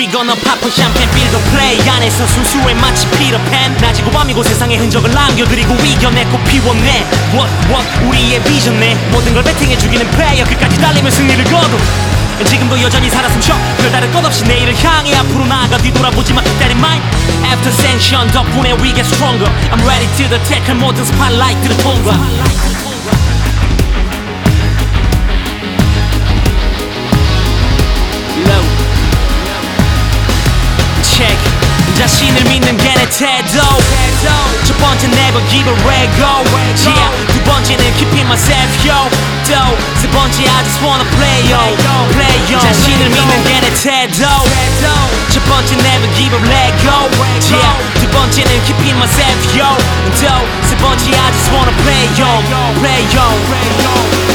건너 파퍼 샴페인 빌더 플레이 안에서 순수해 마치 피터팬 낮이고 밤이고 세상에 흔적을 남겨드리고 이겨내고 피워내 What 우리의 비전네 모든 걸 배팅해 죽이는 플레이어 끝까지 달리며 승리를 거둬 지금도 여전히 살아 숨쉬어 별다른 것 없이 내일을 향해 앞으로 나아가 뒤돌아보지마 That in mind After sanction 덕분에 we get stronger I'm ready to the tackle 모든 스팟라이트를 통과 Check 자신을 믿는 게 내 태도 첫 번째 never give a let go Yeah 두 번째는 keeping myself yo 또 세 번째 I just wanna play yo play yo 자신을 믿는 게 내 태도 첫 번째 never give a let go Yeah 두 번째는 keeping myself yo 또 세 번째 I just wanna play yo play yo